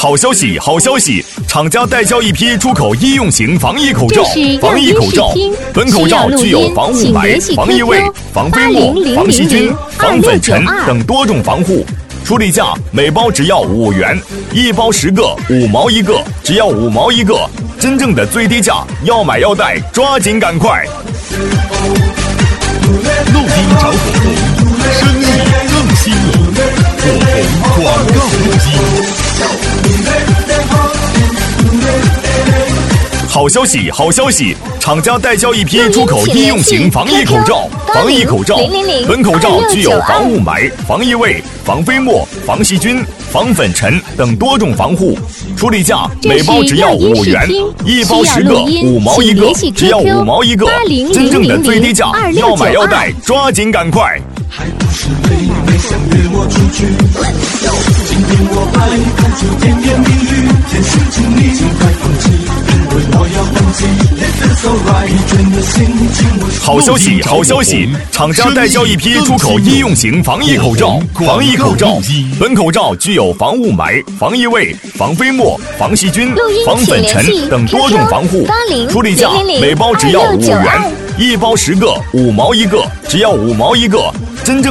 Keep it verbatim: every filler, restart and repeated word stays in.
好消息，好消息！厂家代销一批出口医用型防疫口罩，防疫口罩。本口罩具有防雾霾、防异味、防飞沫、防细菌、防粉尘等多种防护。处理价每包只要五元，一包十个，五毛一个，只要五毛一个，真正的最低价，要买要带，抓紧赶快！ 路边找火红，生意更兴隆。火红广告路径。 好消息，好消息！厂家代销一批出口医用型防疫口罩，防疫口罩。本口罩具有防雾霾、防异味、防飞沫、防细菌、防粉尘等多种防护。处理价每包只要五元，一包十个，五毛一个，只要五毛一个，真正的最低价，要买要带，抓紧赶快！ 还不是妹妹想约我出去，今天我拍不出甜言蜜语，天使请你尽快放弃，因为我要放弃。 好消息，好消息！厂家代销一批出口医用型防疫口罩，防疫口罩。本口罩具有防雾霾、防异味、防飞沫、防细菌、防粉尘等多种防护。处理价每包只要五元，一包十个，五毛一个，只要五毛一个，真正。